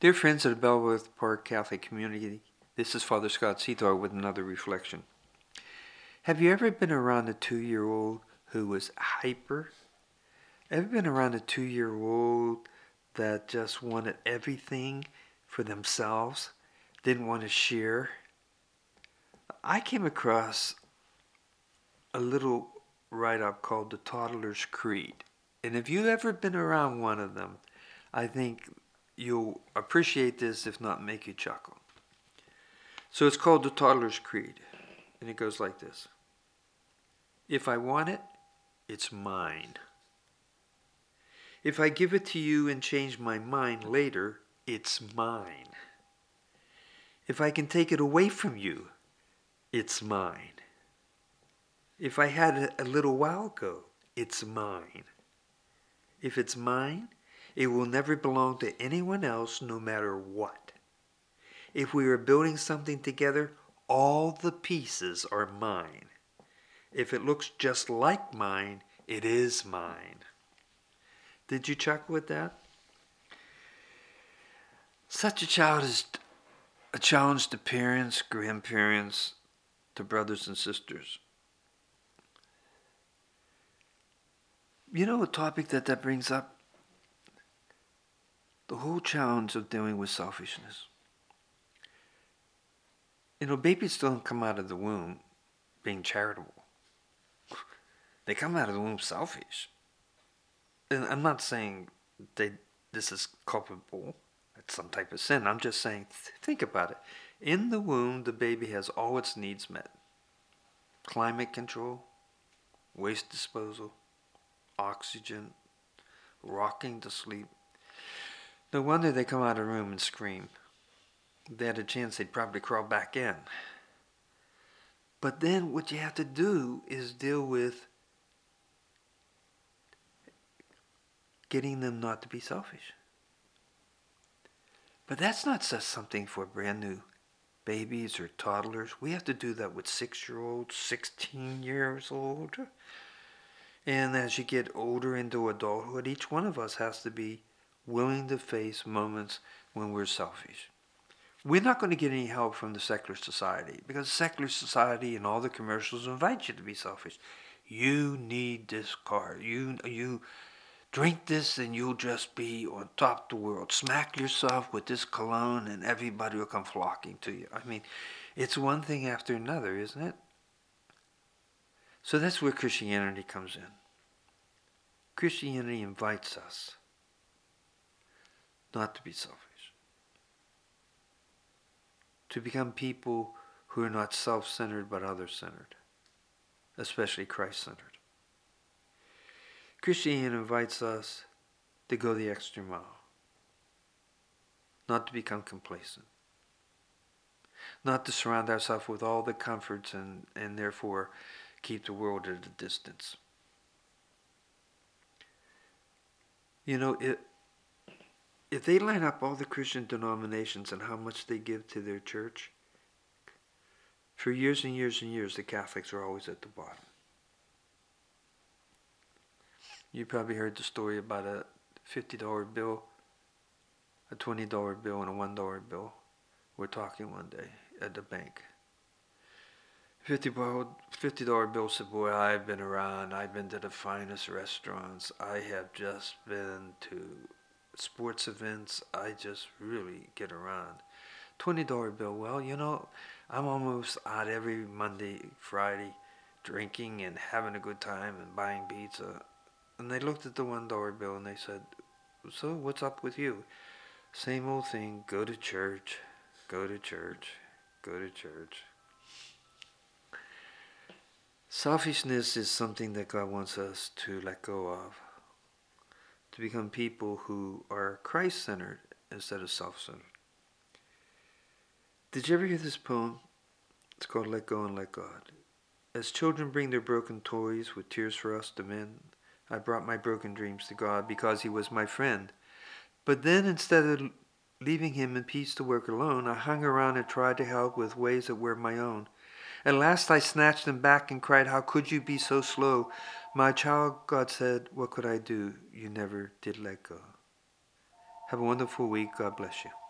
Dear friends of the Bellworth Park Catholic community, this is Father Scott Seethar with another reflection. Have you ever been around a 2-year-old who was hyper? Ever been around a 2-year-old that just wanted everything for themselves, didn't want to share? I came across a little write-up called The Toddler's Creed. And if you've ever been around one of them, I think you'll appreciate this, if not make you chuckle. So it's called The Toddler's Creed, and it goes like this. If I want it, it's mine. If I give it to you and change my mind later, it's mine. If I can take it away from you, it's mine. If I had it a little while ago, it's mine. If it's mine, it will never belong to anyone else, no matter what. If we are building something together, all the pieces are mine. If it looks just like mine, it is mine. Did you chuckle with that? Such a child is a challenge to parents, grandparents, to brothers and sisters. You know a topic that brings up? The whole challenge of dealing with selfishness. You know, babies don't come out of the womb being charitable. They come out of the womb selfish. And I'm not saying this is culpable. It's some type of sin. I'm just saying, think about it. In the womb, the baby has all its needs met. Climate control, waste disposal, oxygen, rocking to sleep. No wonder they come out of the room and scream. If they had a chance, they'd probably crawl back in. But then what you have to do is deal with getting them not to be selfish. But that's not just something for brand new babies or toddlers. We have to do that with 6-year-olds, 16 years old. And as you get older into adulthood, each one of us has to be willing to face moments when we're selfish. We're not going to get any help from the secular society, because secular society and all the commercials invite you to be selfish. You need this car. You drink this and you'll just be on top of the world. Smack yourself with this cologne and everybody will come flocking to you. I mean, it's one thing after another, isn't it? So that's where Christianity comes in. Christianity invites us not to be selfish. To become people who are not self-centered but other-centered, especially Christ-centered. Christianity invites us to go the extra mile, not to become complacent, not to surround ourselves with all the comforts and therefore keep the world at a distance. You know, if they line up all the Christian denominations and how much they give to their church, for years and years and years, the Catholics are always at the bottom. You probably heard the story about a $50 bill, a $20 bill, and a $1 bill. We're talking one day at the bank. $50 bill said, boy, I've been around. I've been to the finest restaurants. I have just been to sports events. I just really get around. $20 bill, well, you know, I'm almost out every Monday, Friday, drinking and having a good time and buying pizza. And they looked at the $1 bill and they said, so what's up with you? Same old thing, go to church, go to church, go to church. Selfishness is something that God wants us to let go of, to become people who are Christ-centered instead of self-centered. Did you ever hear this poem? It's called Let Go and Let God. As children bring their broken toys with tears for us to mend, I brought my broken dreams to God because He was my friend. But then instead of leaving Him in peace to work alone, I hung around and tried to help with ways that were my own. At last I snatched them back and cried, how could you be so slow? My child, God said, what could I do? You never did let go. Have a wonderful week. God bless you.